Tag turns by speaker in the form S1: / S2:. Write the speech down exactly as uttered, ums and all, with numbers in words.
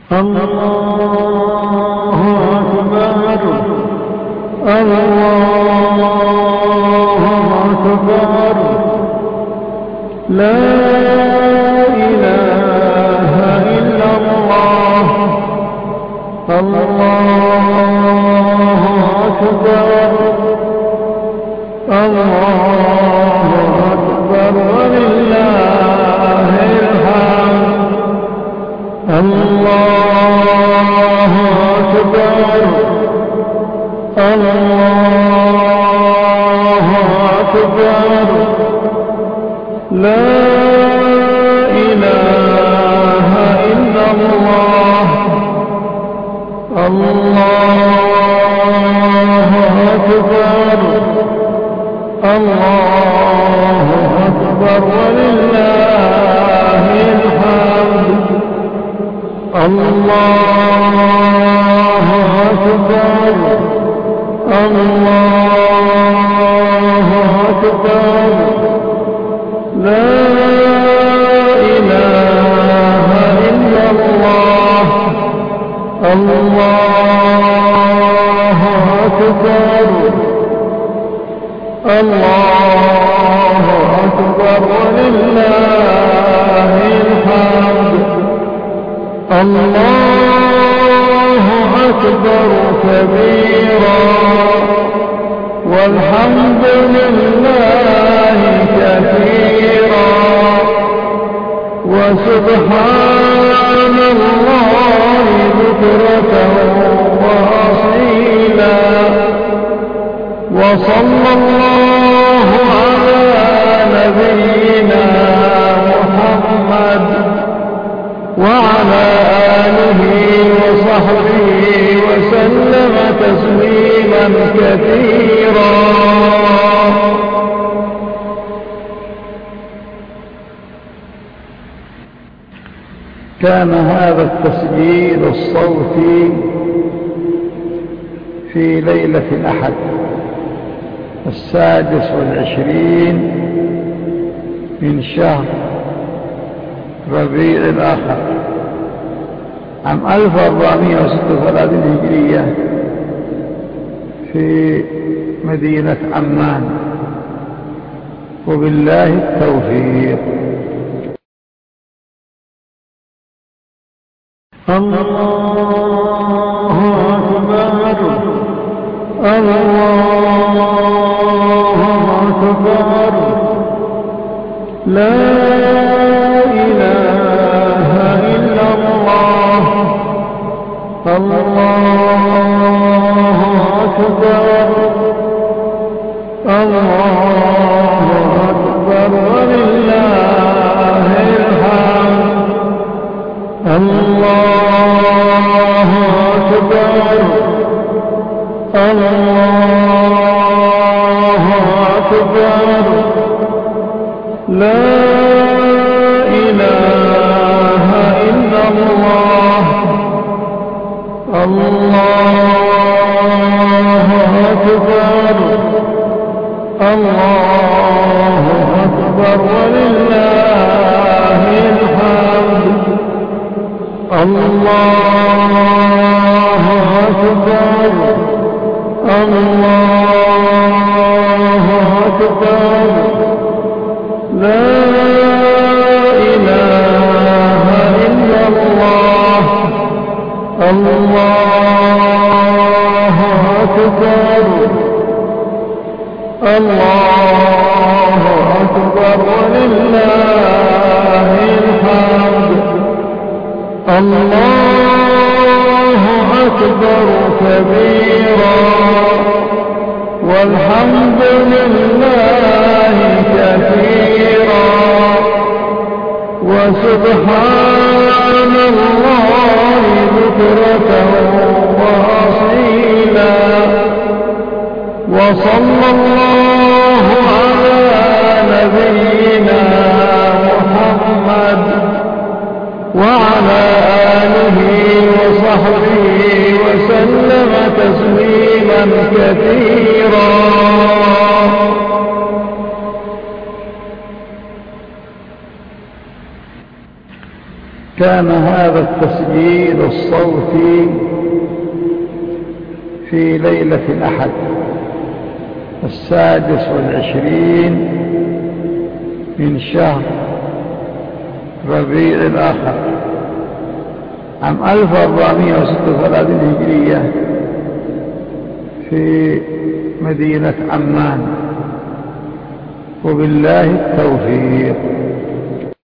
S1: الله أكبر الله أكبر لا إله إلا الله الله أكبر الله أكبر ولله الحمد الله أكبر الله أكبر لا إله إلا الله الله أكبر الله أكبر ولله الحمد الله أكبر الله أكبر لا إله إلا الله الله أكبر الله أكبر ولله الحمد الله أكبر كبيرا والحمد لله كثيرا وسبحان الله بكرة وأصيلا وصلى الله على نبينا محمد وعلى آله وصحبه وسلم تسليما كثيرا. كان هذا التسجيل الصوتي في ليلة الأحد السادس والعشرين من شهر ربيع الآخر عام ألف وأربعمائة وستة وثلاثين هجرية في مدينة عمان، وبالله التوفيق. الله أكبر الله أكبر لا إله إلا الله الله أكبر الله أكبر ولله الحمد الله أكبر الله أكبر لا إله إلا الله الله أكبر الله أكبر ولله الحمد الله أكبر الله أكبر لا إله إلا الله الله أكبر الله أكبر ولله الحمد الله أكبر كبيرا والحمد لله كثيرا وسبحان الله بكرة وأصيلا وصلى الله على نبينا محمد وعلى آله وصحبه وسلم تسليما كثيرا. كان هذا التسجيل الصوتي في ليلة الأحد السادس والعشرين من شهر ربيع الآخر عام ألف وأربعمائة وستة وثلاثين هجرية في مدينة عمان، وبالله التوفيق.